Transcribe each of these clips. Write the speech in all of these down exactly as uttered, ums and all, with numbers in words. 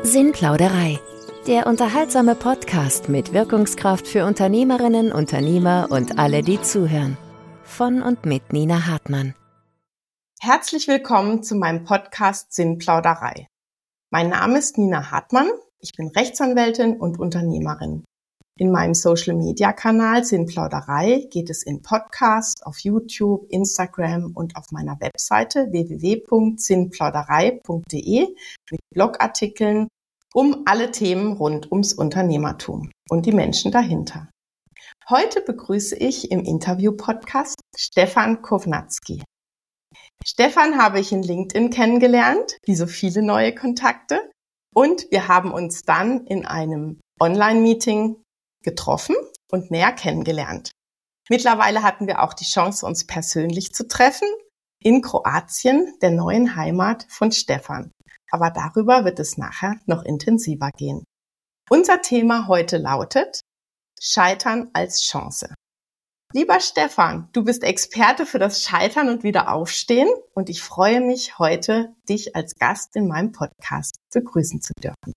Sinnplauderei, der unterhaltsame Podcast mit Wirkungskraft für Unternehmerinnen, Unternehmer und alle, die zuhören. Von und mit Nina Hartmann. Herzlich willkommen zu meinem Podcast Sinnplauderei. Mein Name ist Nina Hartmann, ich bin Rechtsanwältin und Unternehmerin. In meinem Social-Media-Kanal Sinnplauderei geht es in Podcasts, auf YouTube, Instagram und auf meiner Webseite w w w punkt sinnplauderei punkt d e mit Blogartikeln um alle Themen rund ums Unternehmertum und die Menschen dahinter. Heute begrüße ich im Interview-Podcast Stefan Kownacki. Stefan habe ich in LinkedIn kennengelernt, wie so viele neue Kontakte, und wir haben uns dann in einem Online-Meeting getroffen und näher kennengelernt. Mittlerweile hatten wir auch die Chance, uns persönlich zu treffen in Kroatien, der neuen Heimat von Stefan. Aber darüber wird es nachher noch intensiver gehen. Unser Thema heute lautet Scheitern als Chance. Lieber Stefan, du bist Experte für das Scheitern und Wiederaufstehen und ich freue mich heute, dich als Gast in meinem Podcast begrüßen zu dürfen.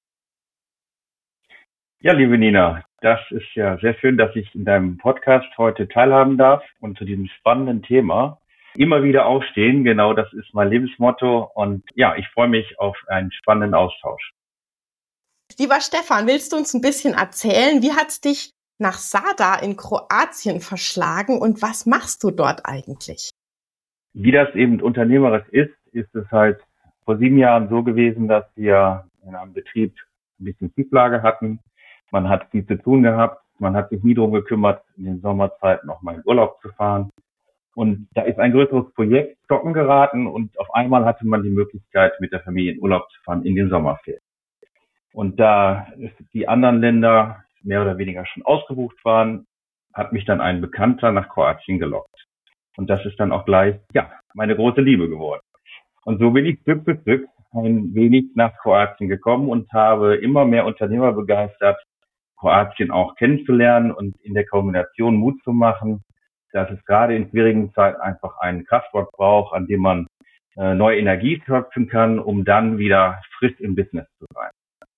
Ja, liebe Nina, das ist ja sehr schön, dass ich in deinem Podcast heute teilhaben darf und zu diesem spannenden Thema immer wieder aufstehen. Genau, das ist mein Lebensmotto und ja, ich freue mich auf einen spannenden Austausch. Lieber Stefan, willst du uns ein bisschen erzählen, wie hat's dich nach Zadar in Kroatien verschlagen und was machst du dort eigentlich? Wie das eben unternehmerisch ist, ist es halt vor sieben Jahren so gewesen, dass wir in einem Betrieb ein bisschen Schieflage hatten. Man hat viel zu tun gehabt, man hat sich nie darum gekümmert, in den Sommerzeiten noch mal in Urlaub zu fahren. Und da ist ein größeres Projekt stocken geraten und auf einmal hatte man die Möglichkeit, mit der Familie in Urlaub zu fahren in den Sommerferien. Und da die anderen Länder mehr oder weniger schon ausgebucht waren, hat mich dann ein Bekannter nach Kroatien gelockt. Und das ist dann auch gleich, ja, meine große Liebe geworden. Und so bin ich Stück für Stück ein wenig nach Kroatien gekommen und habe immer mehr Unternehmer begeistert, Kroatien auch kennenzulernen und in der Kombination Mut zu machen, dass es gerade in schwierigen Zeiten einfach einen Kraftort braucht, an dem man äh, neue Energie schöpfen kann, um dann wieder frisch im Business zu sein.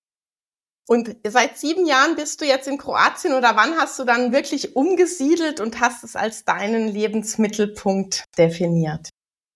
Und seit sieben Jahren bist du jetzt in Kroatien oder wann hast du dann wirklich umgesiedelt und hast es als deinen Lebensmittelpunkt definiert?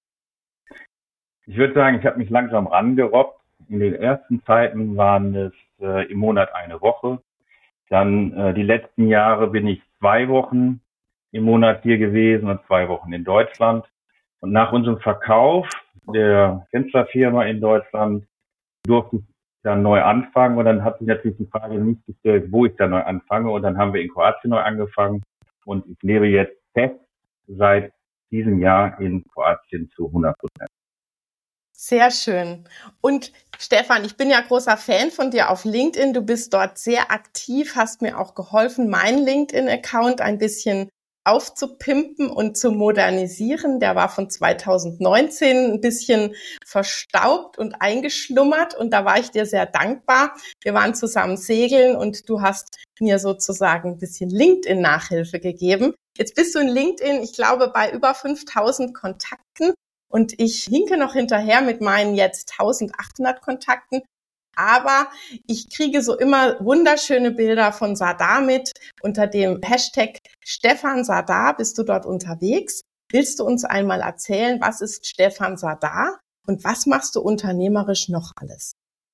Ich würde sagen, ich habe mich langsam rangerobbt. In den ersten Zeiten waren es äh, im Monat eine Woche. Dann äh, die letzten Jahre bin ich zwei Wochen im Monat hier gewesen und zwei Wochen in Deutschland. Und nach unserem Verkauf der Fensterfirma in Deutschland durfte ich dann neu anfangen. Und dann hat sich natürlich die Frage nicht gestellt, wo ich dann neu anfange. Und dann haben wir in Kroatien neu angefangen. Und ich lebe jetzt fest seit diesem Jahr in Kroatien zu hundert Prozent. Sehr schön. Und Stefan, ich bin ja großer Fan von dir auf LinkedIn. Du bist dort sehr aktiv, hast mir auch geholfen, meinen LinkedIn-Account ein bisschen aufzupimpen und zu modernisieren. Der war von zweitausendneunzehn ein bisschen verstaubt und eingeschlummert und da war ich dir sehr dankbar. Wir waren zusammen segeln und du hast mir sozusagen ein bisschen LinkedIn-Nachhilfe gegeben. Jetzt bist du in LinkedIn, ich glaube, bei über fünftausend Kontakten und ich hinke noch hinterher mit meinen jetzt eintausendachthundert Kontakten. Aber ich kriege so immer wunderschöne Bilder von Zadar mit. Unter dem Hashtag Stefan Zadar bist du dort unterwegs. Willst du uns einmal erzählen, was ist Stefan Zadar und was machst du unternehmerisch noch alles?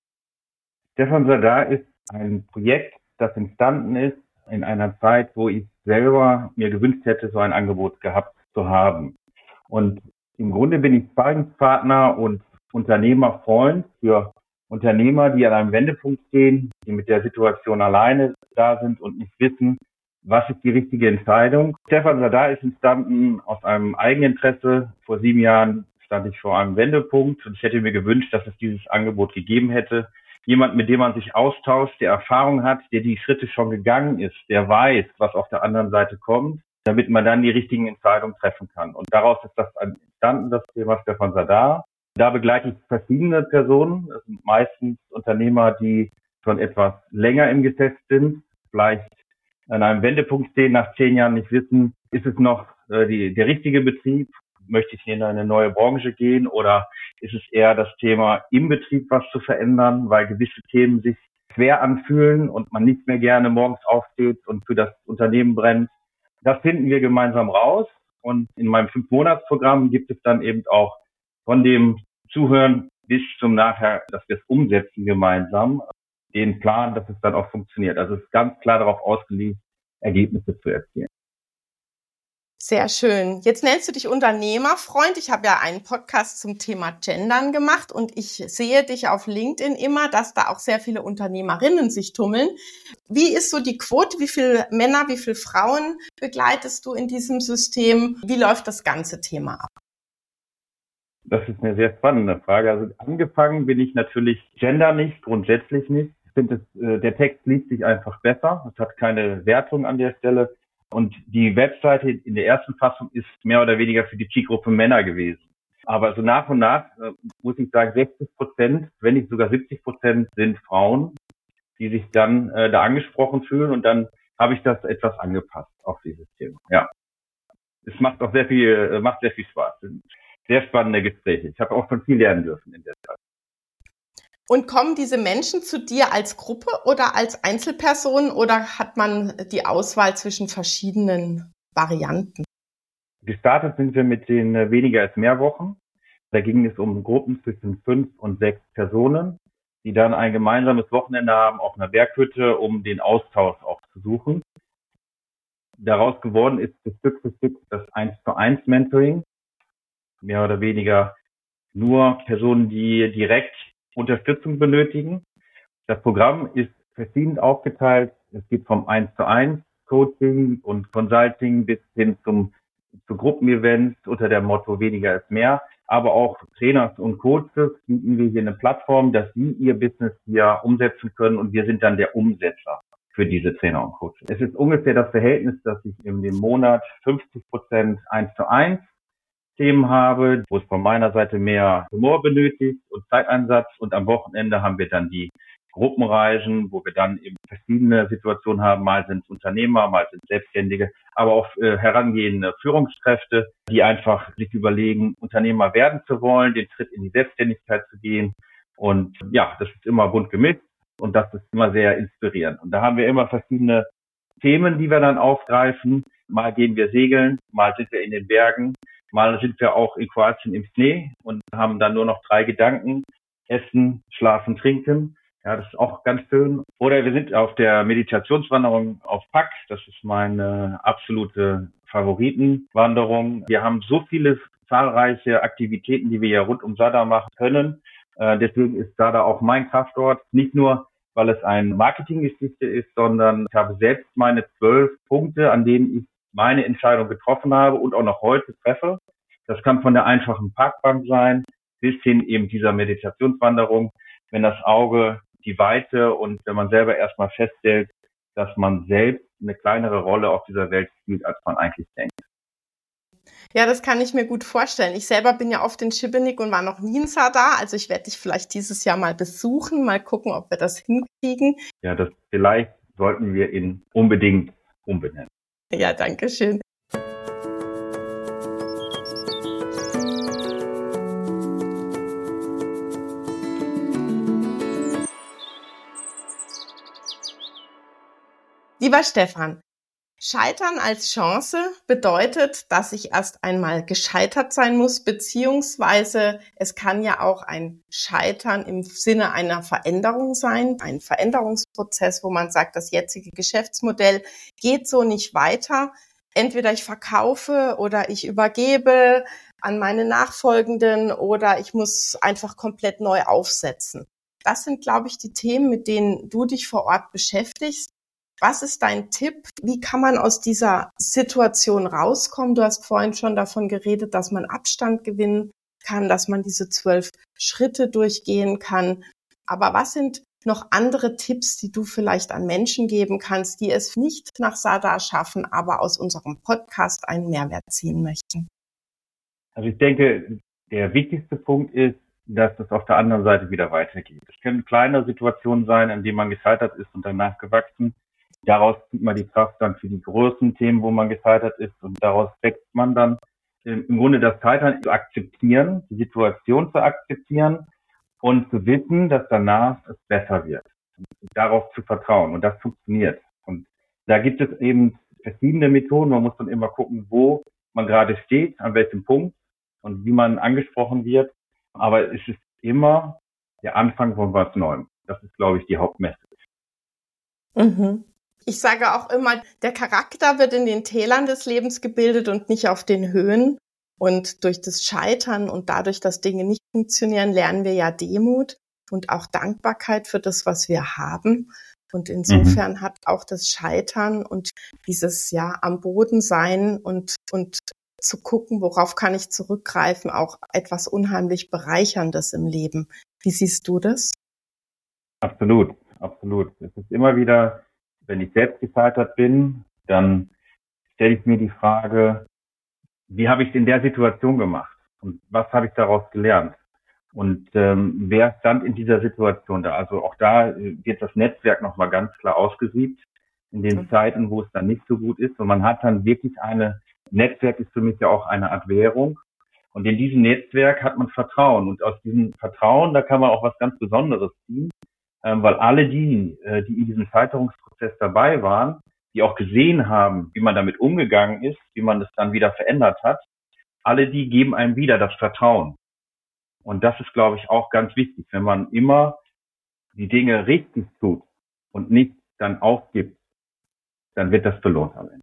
Stefan Zadar ist ein Projekt, das entstanden ist in einer Zeit, wo ich selber mir gewünscht hätte, so ein Angebot gehabt zu haben. Und im Grunde bin ich Sparringspartner und Unternehmerfreund für Unternehmer, die an einem Wendepunkt stehen, die mit der Situation alleine da sind und nicht wissen, was ist die richtige Entscheidung. Stefan Zadar ist entstanden aus einem Eigeninteresse. Vor sieben Jahren stand ich vor einem Wendepunkt und ich hätte mir gewünscht, dass es dieses Angebot gegeben hätte. Jemand, mit dem man sich austauscht, der Erfahrung hat, der die Schritte schon gegangen ist, der weiß, was auf der anderen Seite kommt, damit man dann die richtigen Entscheidungen treffen kann. Und daraus ist das entstanden, das Thema Stefan Zadar. Da begleite ich verschiedene Personen. Das sind meistens Unternehmer, die schon etwas länger im Geschäft sind, vielleicht an einem Wendepunkt stehen, nach zehn Jahren nicht wissen, ist es noch äh, die, der richtige Betrieb, möchte ich in eine neue Branche gehen oder ist es eher das Thema im Betrieb was zu verändern, weil gewisse Themen sich schwer anfühlen und man nicht mehr gerne morgens aufsteht und für das Unternehmen brennt. Das finden wir gemeinsam raus und in meinem Fünf-Monats-Programm gibt es dann eben auch von dem Zuhören bis zum Nachher, dass wir es umsetzen gemeinsam, den Plan, dass es dann auch funktioniert. Also es ist ganz klar darauf ausgelegt, Ergebnisse zu erzielen. Sehr schön. Jetzt nennst du dich Unternehmerfreund. Ich habe ja einen Podcast zum Thema Gendern gemacht und ich sehe dich auf LinkedIn immer, dass da auch sehr viele Unternehmerinnen sich tummeln. Wie ist so die Quote? Wie viele Männer, wie viele Frauen begleitest du in diesem System? Wie läuft das ganze Thema ab? Das ist eine sehr spannende Frage. Also angefangen bin ich natürlich Gender nicht, grundsätzlich nicht. Ich finde, es, der Text liest sich einfach besser. Es hat keine Wertung an der Stelle. Und die Webseite in der ersten Fassung ist mehr oder weniger für die Zielgruppe Männer gewesen. Aber so nach und nach, äh, muss ich sagen, sechzig Prozent, wenn nicht sogar siebzig Prozent sind Frauen, die sich dann äh, da angesprochen fühlen. Und dann habe ich das etwas angepasst auf dieses Thema. Ja, es macht auch sehr viel, äh, macht sehr viel Spaß. Sehr spannende Gespräche. Ich habe auch schon viel lernen dürfen in der Zeit. Und kommen diese Menschen zu dir als Gruppe oder als Einzelpersonen oder hat man die Auswahl zwischen verschiedenen Varianten? Gestartet sind wir mit den weniger als mehr Wochen. Da ging es um Gruppen zwischen fünf und sechs Personen, die dann ein gemeinsames Wochenende haben auf einer Berghütte, um den Austausch auch zu suchen. Daraus geworden ist Stück für Stück das eins zu eins Mentoring. Mehr oder weniger nur Personen, die direkt Unterstützung benötigen. Das Programm ist verschieden aufgeteilt. Es geht vom eins zu eins Coaching und Consulting bis hin zum zu Gruppenevents unter dem Motto weniger ist mehr. Aber auch Trainers und Coaches bieten wir hier eine Plattform, dass sie ihr Business hier umsetzen können und wir sind dann der Umsetzer für diese Trainer und Coaches. Es ist ungefähr das Verhältnis, dass ich in dem Monat fünfzig Prozent eins zu eins Themen habe, wo es von meiner Seite mehr Humor benötigt und Zeiteinsatz und am Wochenende haben wir dann die Gruppenreisen, wo wir dann eben verschiedene Situationen haben. Mal sind es Unternehmer, mal sind es Selbstständige, aber auch äh, herangehende Führungskräfte, die einfach sich überlegen, Unternehmer werden zu wollen, den Schritt in die Selbstständigkeit zu gehen. Und ja, das ist immer bunt gemischt und das ist immer sehr inspirierend. Und da haben wir immer verschiedene Themen, die wir dann aufgreifen. Mal gehen wir segeln, mal sind wir in den Bergen, mal sind wir auch in Kroatien im Schnee und haben dann nur noch drei Gedanken. Essen, schlafen, trinken. Ja, das ist auch ganz schön. Oder wir sind auf der Meditationswanderung auf Pack. Das ist meine absolute Favoritenwanderung. Wir haben so viele zahlreiche Aktivitäten, die wir ja rund um Sada machen können. Äh, deswegen ist Sada auch mein Kraftort. Nicht nur, weil es eine Marketinggeschichte ist, sondern ich habe selbst meine zwölf Punkte, an denen ich meine Entscheidung getroffen habe und auch noch heute treffe. Das kann von der einfachen Parkbank sein bis hin eben dieser Meditationswanderung, wenn das Auge die Weite und wenn man selber erstmal feststellt, dass man selbst eine kleinere Rolle auf dieser Welt spielt, als man eigentlich denkt. Ja, das kann ich mir gut vorstellen. Ich selber bin ja oft in Šibenik und war noch nie in Sada. Also ich werde dich vielleicht dieses Jahr mal besuchen, mal gucken, ob wir das hinkriegen. Ja, das vielleicht sollten wir ihn unbedingt umbenennen. Ja, danke schön. Lieber Stefan, Scheitern als Chance bedeutet, dass ich erst einmal gescheitert sein muss, beziehungsweise es kann ja auch ein Scheitern im Sinne einer Veränderung sein, ein Veränderungsprozess, wo man sagt, das jetzige Geschäftsmodell geht so nicht weiter. Entweder ich verkaufe oder ich übergebe an meine Nachfolgenden oder ich muss einfach komplett neu aufsetzen. Das sind, glaube ich, die Themen, mit denen du dich vor Ort beschäftigst. Was ist dein Tipp? Wie kann man aus dieser Situation rauskommen? Du hast vorhin schon davon geredet, dass man Abstand gewinnen kann, dass man diese zwölf Schritte durchgehen kann. Aber was sind noch andere Tipps, die du vielleicht an Menschen geben kannst, die es nicht nach Sada schaffen, aber aus unserem Podcast einen Mehrwert ziehen möchten? Also ich denke, der wichtigste Punkt ist, dass es auf der anderen Seite wieder weitergeht. Es können kleine Situationen sein, an denen man gescheitert ist und danach gewachsen. Daraus zieht man die Kraft dann für die größten Themen, wo man gescheitert ist und daraus wächst man dann. im Grunde das Scheitern zu akzeptieren, die Situation zu akzeptieren und zu wissen, dass danach es besser wird. Und darauf zu vertrauen. Und das funktioniert. Und da gibt es eben verschiedene Methoden. Man muss dann immer gucken, wo man gerade steht, an welchem Punkt und wie man angesprochen wird. Aber es ist immer der Anfang von was Neuem. Das ist, glaube ich, die Hauptmessage. Mhm. Ich sage auch immer, der Charakter wird in den Tälern des Lebens gebildet und nicht auf den Höhen. Und durch das Scheitern und dadurch, dass Dinge nicht funktionieren, lernen wir ja Demut und auch Dankbarkeit für das, was wir haben. Und insofern mhm. hat auch das Scheitern und dieses ja am Boden sein und und zu gucken, worauf kann ich zurückgreifen, auch etwas unheimlich Bereicherndes im Leben. Wie siehst du das? Absolut, absolut. Es ist immer wieder, wenn ich selbst gescheitert bin, dann stelle ich mir die Frage, wie habe ich es in der Situation gemacht und was habe ich daraus gelernt? Und ähm, wer stand in dieser Situation da? Also auch da äh, wird das Netzwerk nochmal ganz klar ausgesiebt in den mhm. Zeiten, wo es dann nicht so gut ist. Und man hat dann wirklich eine, Netzwerk ist für mich ja auch eine Art Währung. Und in diesem Netzwerk hat man Vertrauen. Und aus diesem Vertrauen, da kann man auch was ganz Besonderes ziehen, ähm, weil alle die, äh, die in diesem Scheiterungsprozess dabei waren, die auch gesehen haben, wie man damit umgegangen ist, wie man das dann wieder verändert hat, alle die geben einem wieder das Vertrauen. Und das ist, glaube ich, auch ganz wichtig, wenn man immer die Dinge richtig tut und nicht dann aufgibt, dann wird das belohnt am Ende.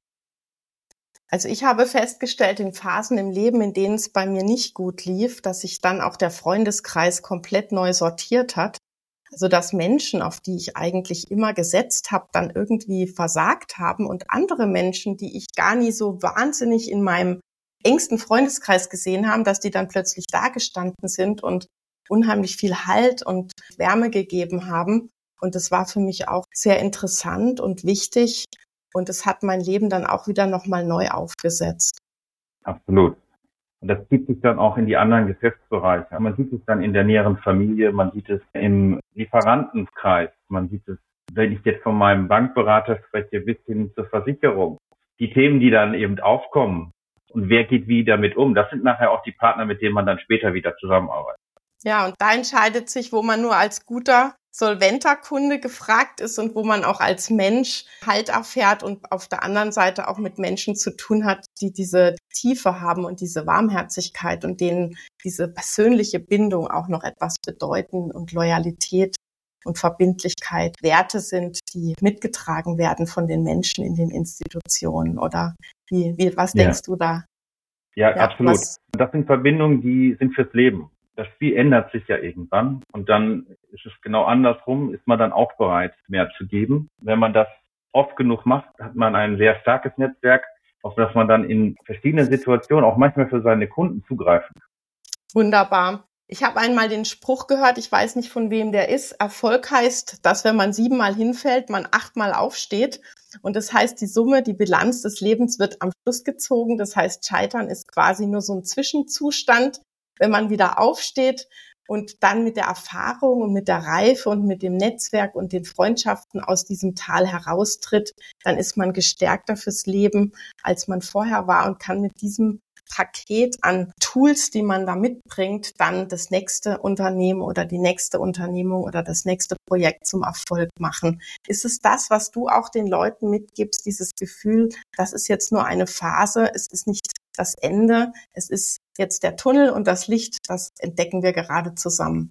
Also ich habe festgestellt, in Phasen im Leben, in denen es bei mir nicht gut lief, dass sich dann auch der Freundeskreis komplett neu sortiert hat. Also dass Menschen, auf die ich eigentlich immer gesetzt habe, dann irgendwie versagt haben und andere Menschen, die ich gar nie so wahnsinnig in meinem engsten Freundeskreis gesehen haben, dass die dann plötzlich da gestanden sind und unheimlich viel Halt und Wärme gegeben haben. Und das war für mich auch sehr interessant und wichtig. Und es hat mein Leben dann auch wieder nochmal neu aufgesetzt. Absolut. Und das zieht sich dann auch in die anderen Geschäftsbereiche. Man sieht es dann in der näheren Familie, man sieht es im Lieferantenkreis, man sieht es, wenn ich jetzt von meinem Bankberater spreche, bis hin zur Versicherung. Die Themen, die dann eben aufkommen und wer geht wie damit um, das sind nachher auch die Partner, mit denen man dann später wieder zusammenarbeitet. Ja, und da entscheidet sich, wo man nur als guter, solventer Kunde gefragt ist und wo man auch als Mensch Halt erfährt und auf der anderen Seite auch mit Menschen zu tun hat, die diese Tiefe haben und diese Warmherzigkeit und denen diese persönliche Bindung auch noch etwas bedeuten und Loyalität und Verbindlichkeit Werte sind, die mitgetragen werden von den Menschen in den Institutionen. Oder wie, wie was ja. denkst du da? Ja, ja absolut. Was? Das sind Verbindungen, die sind fürs Leben. Das Spiel ändert sich ja irgendwann und dann ist es genau andersrum, ist man dann auch bereit, mehr zu geben. Wenn man das oft genug macht, hat man ein sehr starkes Netzwerk, auf das man dann in verschiedenen Situationen auch manchmal für seine Kunden zugreifen kann. Wunderbar. Ich habe einmal den Spruch gehört, ich weiß nicht, von wem der ist. Erfolg heißt, dass wenn man siebenmal hinfällt, man achtmal aufsteht. Und das heißt, die Summe, die Bilanz des Lebens wird am Schluss gezogen. Das heißt, Scheitern ist quasi nur so ein Zwischenzustand. Wenn man wieder aufsteht und dann mit der Erfahrung und mit der Reife und mit dem Netzwerk und den Freundschaften aus diesem Tal heraustritt, dann ist man gestärkter fürs Leben, als man vorher war und kann mit diesem Paket an Tools, die man da mitbringt, dann das nächste Unternehmen oder die nächste Unternehmung oder das nächste Projekt zum Erfolg machen. Ist es das, was du auch den Leuten mitgibst, dieses Gefühl, das ist jetzt nur eine Phase, es ist nicht das Ende, es ist jetzt der Tunnel und das Licht, das entdecken wir gerade zusammen?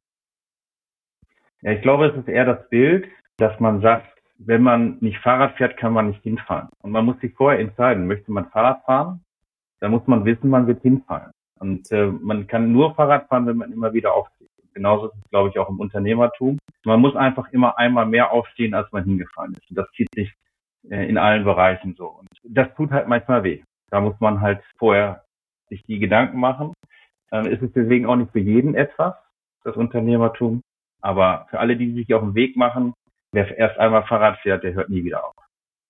Ja, ich glaube, es ist eher das Bild, dass man sagt, wenn man nicht Fahrrad fährt, kann man nicht hinfahren. Und man muss sich vorher entscheiden, möchte man Fahrrad fahren? Dann muss man wissen, man wird hinfallen. Und äh, man kann nur Fahrrad fahren, wenn man immer wieder aufsteht. Genauso ist es, glaube ich, auch im Unternehmertum. Man muss einfach immer einmal mehr aufstehen, als man hingefallen ist. Und das zieht sich äh, in allen Bereichen so. Und das tut halt manchmal weh. Da muss man halt vorher sich die Gedanken machen. Ähm, ist es deswegen auch nicht für jeden etwas, das Unternehmertum. Aber für alle, die sich auf den Weg machen, wer erst einmal Fahrrad fährt, der hört nie wieder auf.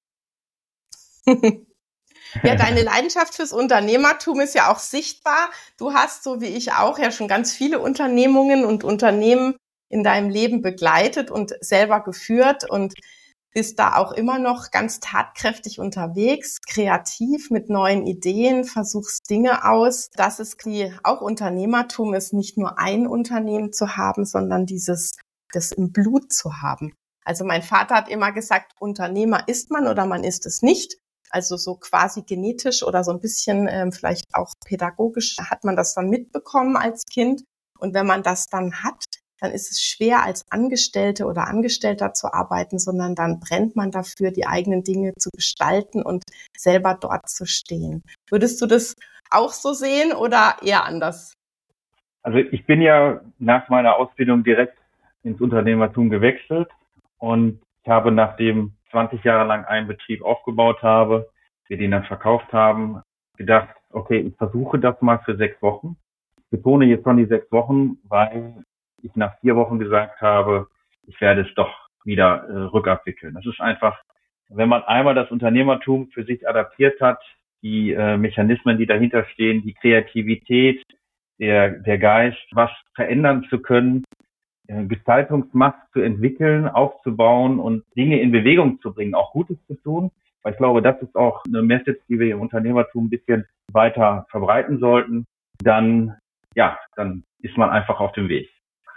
Ja, deine Leidenschaft fürs Unternehmertum ist ja auch sichtbar. Du hast, so wie ich auch, ja schon ganz viele Unternehmungen und Unternehmen in deinem Leben begleitet und selber geführt. Und bist da auch immer noch ganz tatkräftig unterwegs, kreativ mit neuen Ideen, versuchst Dinge aus. Das ist die, auch Unternehmertum ist, nicht nur ein Unternehmen zu haben, sondern dieses, das im Blut zu haben. Also mein Vater hat immer gesagt, Unternehmer ist man oder man ist es nicht. Also so quasi genetisch oder so ein bisschen ähm, vielleicht auch pädagogisch hat man das dann mitbekommen als Kind. Und wenn man das dann hat, dann ist es schwer, als Angestellte oder Angestellter zu arbeiten, sondern dann brennt man dafür, die eigenen Dinge zu gestalten und selber dort zu stehen. Würdest du das auch so sehen oder eher anders? Also ich bin ja nach meiner Ausbildung direkt ins Unternehmertum gewechselt und ich habe, nachdem zwanzig Jahre lang einen Betrieb aufgebaut habe, wir den dann verkauft haben, gedacht, okay, ich versuche das mal für sechs Wochen. Ich betone jetzt schon die sechs Wochen, weil ich nach vier Wochen gesagt habe, ich werde es doch wieder äh, rückabwickeln. Das ist einfach, wenn man einmal das Unternehmertum für sich adaptiert hat, die äh, Mechanismen, die dahinter stehen, die Kreativität, der, der Geist, was verändern zu können, äh, Gestaltungsmacht zu entwickeln, aufzubauen und Dinge in Bewegung zu bringen, auch Gutes zu tun. Weil ich glaube, das ist auch eine Message, die wir im Unternehmertum ein bisschen weiter verbreiten sollten. Dann, ja, dann ist man einfach auf dem Weg.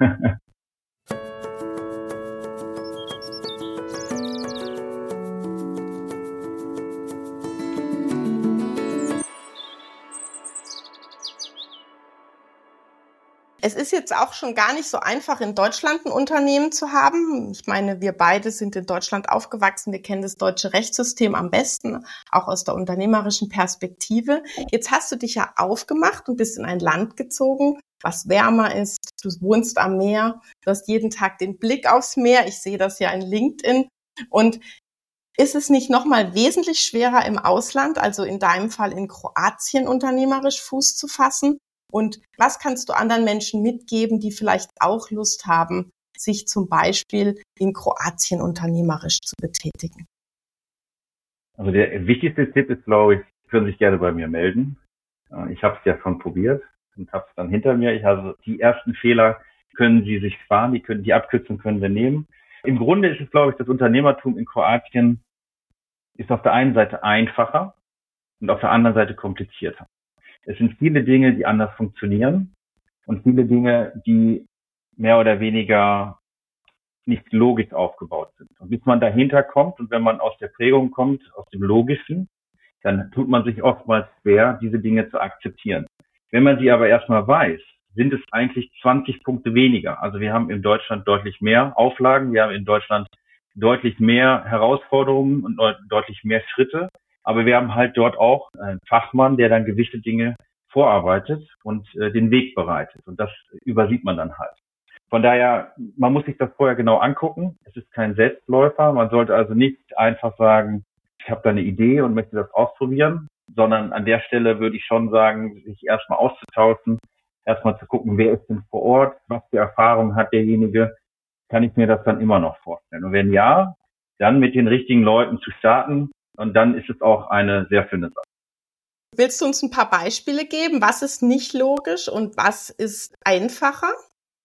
Es ist jetzt auch schon gar nicht so einfach, in Deutschland ein Unternehmen zu haben. Ich meine, wir beide sind in Deutschland aufgewachsen. Wir kennen das deutsche Rechtssystem am besten, auch aus der unternehmerischen Perspektive. Jetzt hast du dich ja aufgemacht und bist in ein Land gezogen, was wärmer ist. Du wohnst am Meer. Du hast jeden Tag den Blick aufs Meer. Ich sehe das ja in LinkedIn. Und ist es nicht nochmal wesentlich schwerer im Ausland, also in deinem Fall in Kroatien, unternehmerisch Fuß zu fassen? Und was kannst du anderen Menschen mitgeben, die vielleicht auch Lust haben, sich zum Beispiel in Kroatien unternehmerisch zu betätigen? Also der wichtigste Tipp ist, glaube ich, können sich gerne bei mir melden. Ich habe es ja schon probiert und habe es dann hinter mir. Ich also die ersten Fehler können Sie sich sparen, die können die Abkürzung können wir nehmen. Im Grunde ist es, glaube ich, das Unternehmertum in Kroatien ist auf der einen Seite einfacher und auf der anderen Seite komplizierter. Es sind viele Dinge, die anders funktionieren und viele Dinge, die mehr oder weniger nicht logisch aufgebaut sind. Und bis man dahinter kommt und wenn man aus der Prägung kommt, aus dem Logischen, dann tut man sich oftmals schwer, diese Dinge zu akzeptieren. Wenn man sie aber erstmal weiß, sind es eigentlich zwanzig Punkte weniger. Also wir haben in Deutschland deutlich mehr Auflagen, wir haben in Deutschland deutlich mehr Herausforderungen und deutlich mehr Schritte. Aber wir haben halt dort auch einen Fachmann, der dann gewisse Dinge vorarbeitet und äh, den Weg bereitet. Und das übersieht man dann halt. Von daher, man muss sich das vorher genau angucken. Es ist kein Selbstläufer. Man sollte also nicht einfach sagen, ich habe da eine Idee und möchte das ausprobieren, sondern an der Stelle würde ich schon sagen, sich erstmal auszutauschen, erstmal zu gucken, wer ist denn vor Ort, was für Erfahrung hat derjenige, kann ich mir das dann immer noch vorstellen. Und wenn ja, dann mit den richtigen Leuten zu starten, und dann ist es auch eine sehr schöne Sache. Willst du uns ein paar Beispiele geben? Was ist nicht logisch und was ist einfacher?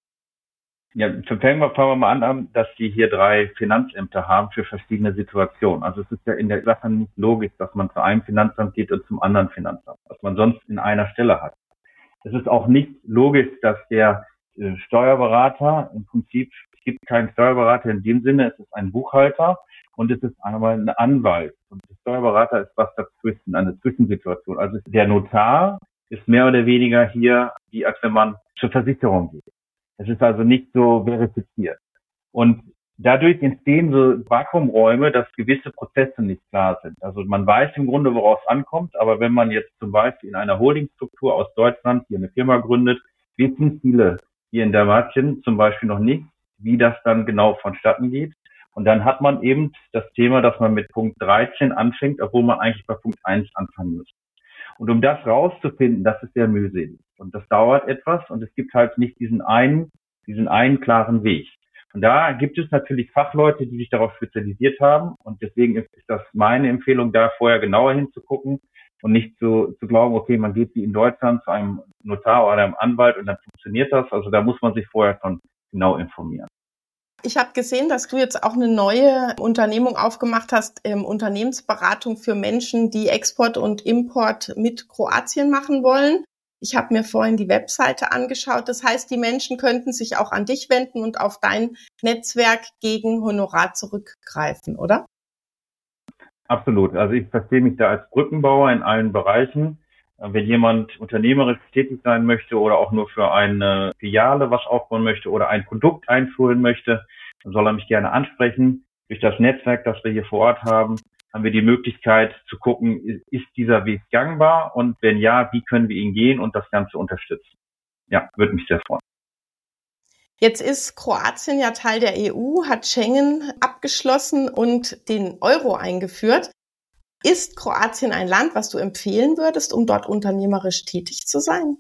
Ja, fangen wir, fangen wir mal an, dass die hier drei Finanzämter haben für verschiedene Situationen. Also es ist ja in der Sache nicht logisch, dass man zu einem Finanzamt geht und zum anderen Finanzamt, was man sonst in einer Stelle hat. Es ist auch nicht logisch, dass der äh, Steuerberater, im Prinzip, es gibt keinen Steuerberater in dem Sinne, es ist ein Buchhalter, und es ist einmal ein Anwalt. Und der Steuerberater ist was dazwischen, eine Zwischensituation. Also der Notar ist mehr oder weniger hier, wie als wenn man zur Versicherung geht. Es ist also nicht so verifiziert. Und dadurch entstehen so Vakuumräume, dass gewisse Prozesse nicht klar sind. Also man weiß im Grunde, woraus es ankommt, aber wenn man jetzt zum Beispiel in einer Holdingstruktur aus Deutschland hier eine Firma gründet, wissen viele hier in Dalmatien zum Beispiel noch nicht, wie das dann genau vonstatten geht. Und dann hat man eben das Thema, dass man mit Punkt dreizehn anfängt, obwohl man eigentlich bei Punkt eins anfangen muss. Und um das rauszufinden, das ist sehr mühselig. Und das dauert etwas und es gibt halt nicht diesen einen, diesen einen klaren Weg. Und da gibt es natürlich Fachleute, die sich darauf spezialisiert haben. Und deswegen ist das meine Empfehlung, da vorher genauer hinzugucken und nicht zu, zu glauben, okay, man geht wie in Deutschland zu einem Notar oder einem Anwalt und dann funktioniert das. Also da muss man sich vorher schon genau informieren. Ich habe gesehen, dass du jetzt auch eine neue Unternehmung aufgemacht hast, ähm, Unternehmensberatung für Menschen, die Export und Import mit Kroatien machen wollen. Ich habe mir vorhin die Webseite angeschaut. Das heißt, die Menschen könnten sich auch an dich wenden und auf dein Netzwerk gegen Honorar zurückgreifen, oder? Absolut. Also ich verstehe mich da als Brückenbauer in allen Bereichen. Wenn jemand unternehmerisch tätig sein möchte oder auch nur für eine Filiale was aufbauen möchte oder ein Produkt einführen möchte, dann soll er mich gerne ansprechen. Durch das Netzwerk, das wir hier vor Ort haben, haben wir die Möglichkeit zu gucken, ist dieser Weg gangbar und wenn ja, wie können wir ihn gehen und das Ganze unterstützen. Ja, würde mich sehr freuen. Jetzt ist Kroatien ja Teil der E U, hat Schengen abgeschlossen und den Euro eingeführt. Ist Kroatien ein Land, was du empfehlen würdest, um dort unternehmerisch tätig zu sein?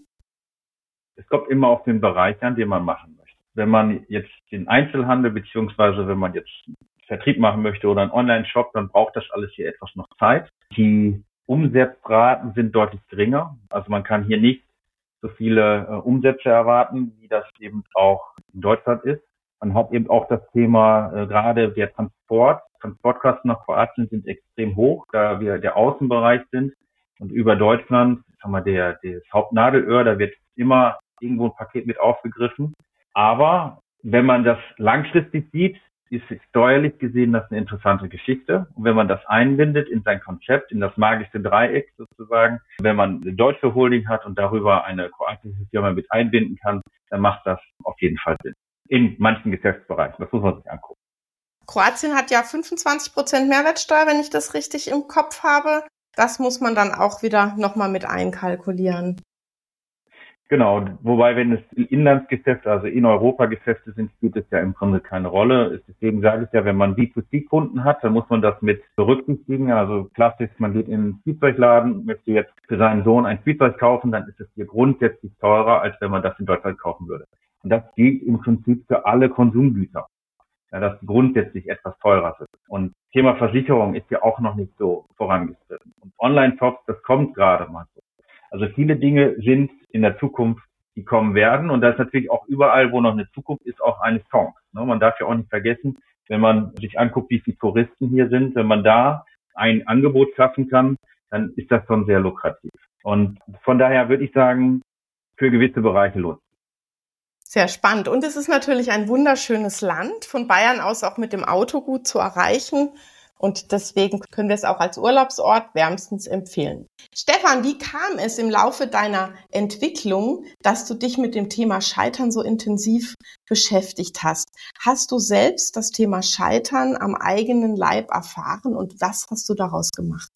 Es kommt immer auf den Bereich an, den man machen möchte. Wenn man jetzt den Einzelhandel beziehungsweise wenn man jetzt Vertrieb machen möchte oder einen Online-Shop, dann braucht das alles hier etwas noch Zeit. Die Umsatzraten sind deutlich geringer. Also man kann hier nicht so viele äh, Umsätze erwarten, wie das eben auch in Deutschland ist. Man hat eben auch das Thema, äh, gerade der Transport, Transportkosten nach Kroatien sind extrem hoch, da wir der Außenbereich sind und über Deutschland, sagen wir, der, das Hauptnadelöhr, da wird immer irgendwo ein Paket mit aufgegriffen. Aber wenn man das langfristig sieht, ist steuerlich gesehen das eine interessante Geschichte. Und wenn man das einbindet in sein Konzept, in das magische Dreieck sozusagen, wenn man eine deutsche Holding hat und darüber eine kroatische Firma mit einbinden kann, dann macht das auf jeden Fall Sinn. In manchen Geschäftsbereichen. Das muss man sich angucken. Kroatien hat ja fünfundzwanzig Prozent Mehrwertsteuer, wenn ich das richtig im Kopf habe. Das muss man dann auch wieder nochmal mit einkalkulieren. Genau, wobei, wenn es Inlandsgeschäfte, also in Europa Geschäfte sind, spielt es ja im Grunde keine Rolle. Deswegen sage ich ja, wenn man B zwei C-Kunden hat, dann muss man das mit berücksichtigen. Also klassisch, man geht in einen Spielzeugladen, möchte jetzt für seinen Sohn ein Spielzeug kaufen, dann ist es hier grundsätzlich teurer, als wenn man das in Deutschland kaufen würde. Und das gilt im Prinzip für alle Konsumgüter, ja, dass grundsätzlich etwas teurer sind. Und Thema Versicherung ist ja auch noch nicht so vorangeschritten. Und Online-Shops, das kommt gerade mal so. Also viele Dinge sind in der Zukunft, die kommen werden. Und da ist natürlich auch überall, wo noch eine Zukunft ist, auch eine Chance. Man darf ja auch nicht vergessen, wenn man sich anguckt, wie viele Touristen hier sind, wenn man da ein Angebot schaffen kann, dann ist das schon sehr lukrativ. Und von daher würde ich sagen, für gewisse Bereiche lohnt es. Sehr spannend. Und es ist natürlich ein wunderschönes Land, von Bayern aus auch mit dem Auto gut zu erreichen. Und deswegen können wir es auch als Urlaubsort wärmstens empfehlen. Stefan, wie kam es im Laufe deiner Entwicklung, dass du dich mit dem Thema Scheitern so intensiv beschäftigt hast? Hast du selbst das Thema Scheitern am eigenen Leib erfahren und was hast du daraus gemacht?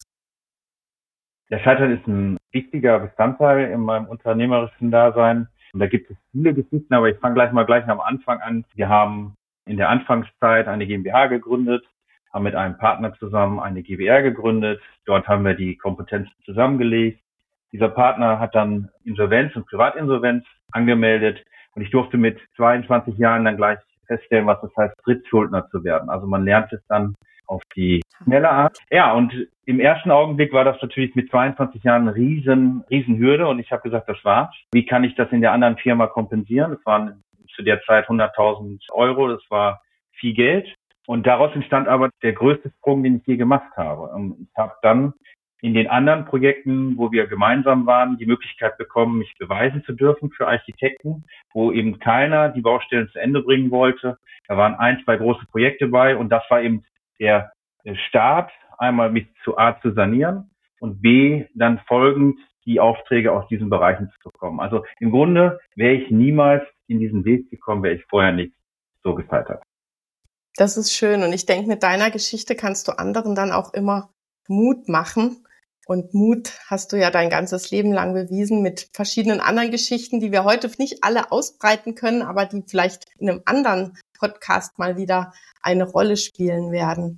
Der Scheitern ist ein wichtiger Bestandteil in meinem unternehmerischen Dasein. Und da gibt es viele Geschichten, aber ich fange gleich mal gleich am Anfang an. Wir haben in der Anfangszeit eine GmbH gegründet, haben mit einem Partner zusammen eine GbR gegründet. Dort haben wir die Kompetenzen zusammengelegt. Dieser Partner hat dann Insolvenz und Privatinsolvenz angemeldet. Und ich durfte mit zweiundzwanzig Jahren dann gleich feststellen, was das heißt, Drittschuldner zu werden. Also man lernt es dann auf die schnelle Art. Ja, und im ersten Augenblick war das natürlich mit zweiundzwanzig Jahren eine riesen, riesen Hürde. Und ich habe gesagt, das war's. Wie kann ich das in der anderen Firma kompensieren? Das waren zu der Zeit hunderttausend Euro. Das war viel Geld. Und daraus entstand aber der größte Sprung, den ich je gemacht habe. Und ich habe dann in den anderen Projekten, wo wir gemeinsam waren, die Möglichkeit bekommen, mich beweisen zu dürfen für Architekten, wo eben keiner die Baustellen zu Ende bringen wollte. Da waren ein, zwei große Projekte bei und das war eben der Start, einmal mich zu A zu sanieren und B dann folgend die Aufträge aus diesen Bereichen zu bekommen. Also im Grunde wäre ich niemals in diesen Weg gekommen, wäre ich vorher nicht so gescheitert. Das ist schön und ich denke, mit deiner Geschichte kannst du anderen dann auch immer Mut machen. Und Mut hast du ja dein ganzes Leben lang bewiesen mit verschiedenen anderen Geschichten, die wir heute nicht alle ausbreiten können, aber die vielleicht in einem anderen Podcast mal wieder eine Rolle spielen werden.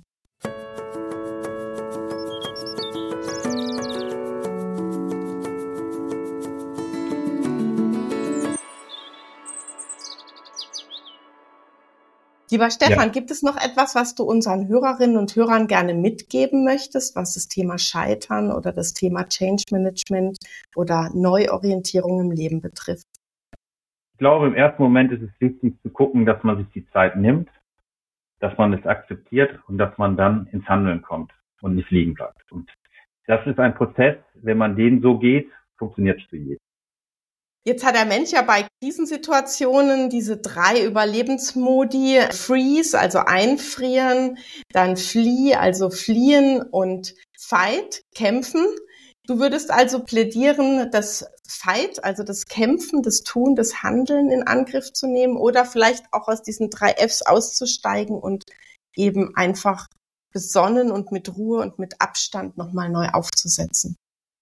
Lieber Stefan, ja. Gibt es noch etwas, was du unseren Hörerinnen und Hörern gerne mitgeben möchtest, was das Thema Scheitern oder das Thema Change Management oder Neuorientierung im Leben betrifft? Ich glaube, im ersten Moment ist es wichtig zu gucken, dass man sich die Zeit nimmt dass man es akzeptiert und dass man dann ins Handeln kommt und nicht liegen bleibt. Und das ist ein Prozess, wenn man den so geht, funktioniert es für jeden. Jetzt hat der Mensch ja bei Krisensituationen diese drei Überlebensmodi: Freeze, also einfrieren, dann Flee, also fliehen, und Fight, kämpfen. Du würdest also plädieren, das Fight, also das Kämpfen, das Tun, das Handeln in Angriff zu nehmen oder vielleicht auch aus diesen drei Fs auszusteigen und eben einfach besonnen und mit Ruhe und mit Abstand nochmal neu aufzusetzen.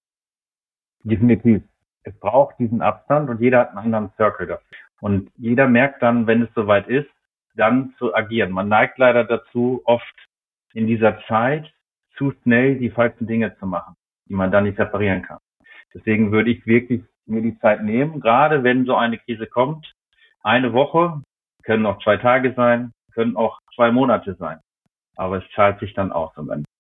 Definitiv. Es braucht diesen Abstand und jeder hat einen anderen Circle dafür. Und jeder merkt dann, wenn es soweit ist, dann zu agieren. Man neigt leider dazu, oft in dieser Zeit zu schnell die falschen Dinge zu machen, die man dann nicht reparieren kann. Deswegen würde ich wirklich mir die Zeit nehmen, gerade wenn so eine Krise kommt. Eine Woche, können auch zwei Tage sein, können auch zwei Monate sein. Aber es zahlt sich dann aus am Ende.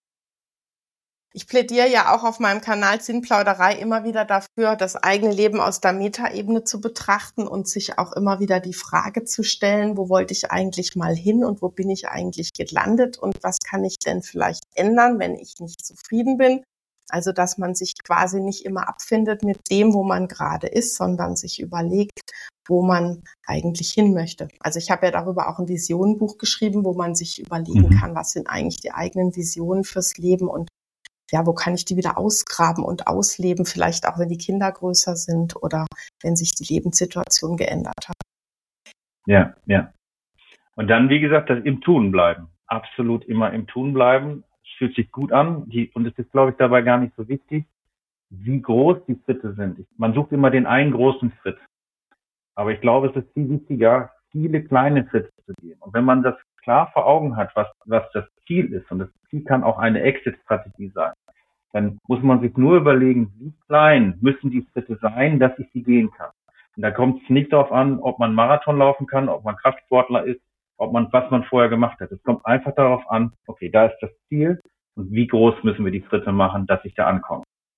Ich plädiere ja auch auf meinem Kanal Sinnplauderei immer wieder dafür, das eigene Leben aus der Metaebene zu betrachten und sich auch immer wieder die Frage zu stellen, wo wollte ich eigentlich mal hin und wo bin ich eigentlich gelandet und was kann ich denn vielleicht ändern, wenn ich nicht zufrieden bin. Also, dass man sich quasi nicht immer abfindet mit dem, wo man gerade ist, sondern sich überlegt, wo man eigentlich hin möchte. Also ich habe ja darüber auch ein Visionenbuch geschrieben, wo man sich überlegen Mhm. kann, was sind eigentlich die eigenen Visionen fürs Leben und ja, wo kann ich die wieder ausgraben und ausleben, vielleicht auch, wenn die Kinder größer sind oder wenn sich die Lebenssituation geändert hat. Ja, ja. Und dann, wie gesagt, das im Tun bleiben. Absolut immer im Tun bleiben. Es fühlt sich gut an. Die, und es ist, glaube ich, dabei gar nicht so wichtig, wie groß die Schritte sind. Man sucht immer den einen großen Schritt. Aber ich glaube, es ist viel wichtiger, viele kleine Schritte zu gehen. Und wenn man das klar vor Augen hat, was, was das Ziel ist, und das Ziel kann auch eine Exit-Strategie sein, dann muss man sich nur überlegen, wie klein müssen die Schritte sein, dass ich sie gehen kann. Und da kommt es nicht darauf an, ob man Marathon laufen kann, ob man Kraftsportler ist, ob man, was man vorher gemacht hat. Es kommt einfach darauf an, okay, da ist das Ziel und wie groß müssen wir die Schritte machen, dass ich da ankomme.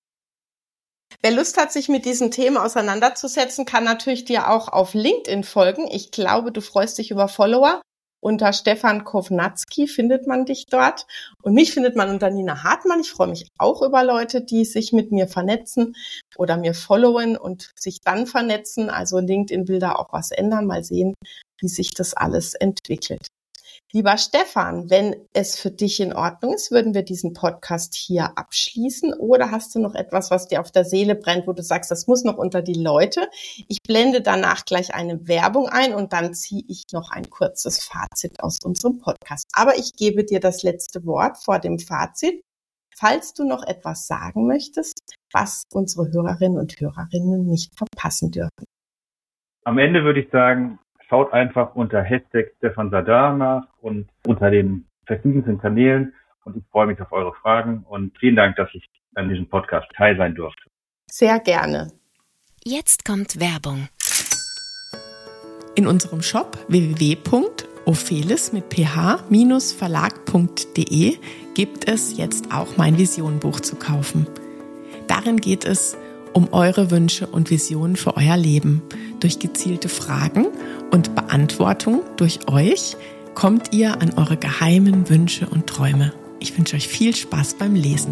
Wer Lust hat, sich mit diesen Themen auseinanderzusetzen, kann natürlich dir auch auf LinkedIn folgen. Ich glaube, du freust dich über Follower. Unter Stefan Kovnatski findet man dich dort. Und mich findet man unter Nina Hartmann. Ich freue mich auch über Leute, die sich mit mir vernetzen oder mir followen und sich dann vernetzen. Also LinkedIn will da auch was ändern. Mal sehen, wie sich das alles entwickelt. Lieber Stefan, wenn es für dich in Ordnung ist, würden wir diesen Podcast hier abschließen. Oder hast du noch etwas, was dir auf der Seele brennt, wo du sagst, das muss noch unter die Leute? Ich blende danach gleich eine Werbung ein und dann ziehe ich noch ein kurzes Fazit aus unserem Podcast. Aber ich gebe dir das letzte Wort vor dem Fazit. Falls du noch etwas sagen möchtest, was unsere Hörerinnen und Hörerinnen nicht verpassen dürfen. Am Ende würde ich sagen, schaut einfach unter Hashtag Stefan Sadar nach und unter den verschiedensten Kanälen. Und ich freue mich auf eure Fragen. Und vielen Dank, dass ich an diesem Podcast teil sein durfte. Sehr gerne. Jetzt kommt Werbung. In unserem Shop w w w punkt ophelis mit ph Verlag punkt de gibt es jetzt auch mein Visionenbuch zu kaufen. Darin geht es um eure Wünsche und Visionen für euer Leben. Durch gezielte Fragen und Beantwortung durch euch kommt ihr an eure geheimen Wünsche und Träume. Ich wünsche euch viel Spaß beim Lesen.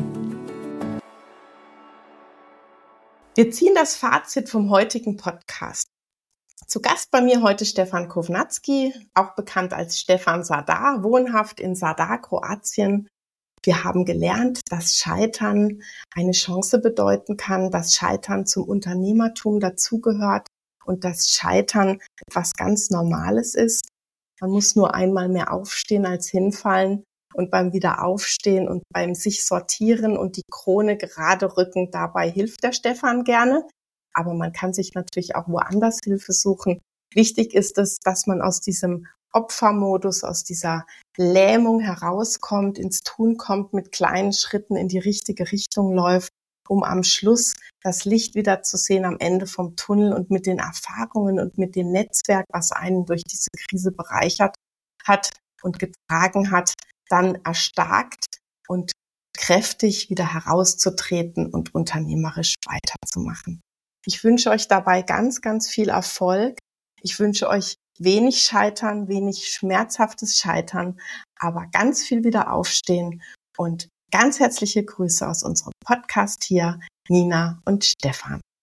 Wir ziehen das Fazit vom heutigen Podcast. Zu Gast bei mir heute Stefan Kovnatski, auch bekannt als Stefan Sadar, wohnhaft in Zadar, Kroatien. Wir haben gelernt, dass Scheitern eine Chance bedeuten kann, dass Scheitern zum Unternehmertum dazugehört und dass Scheitern etwas ganz Normales ist. Man muss nur einmal mehr aufstehen als hinfallen und beim Wiederaufstehen und beim sich sortieren und die Krone gerade rücken, dabei hilft der Stefan gerne. Aber man kann sich natürlich auch woanders Hilfe suchen. Wichtig ist es, dass man aus diesem Opfermodus, aus dieser Lähmung herauskommt, ins Tun kommt, mit kleinen Schritten in die richtige Richtung läuft, um am Schluss das Licht wieder zu sehen am Ende vom Tunnel und mit den Erfahrungen und mit dem Netzwerk, was einen durch diese Krise bereichert hat und getragen hat, dann erstarkt und kräftig wieder herauszutreten und unternehmerisch weiterzumachen. Ich wünsche euch dabei ganz, ganz viel Erfolg. Ich wünsche euch wenig Scheitern, wenig schmerzhaftes Scheitern, aber ganz viel wieder aufstehen und ganz herzliche Grüße aus unserem Podcast hier, Nina und Stefan.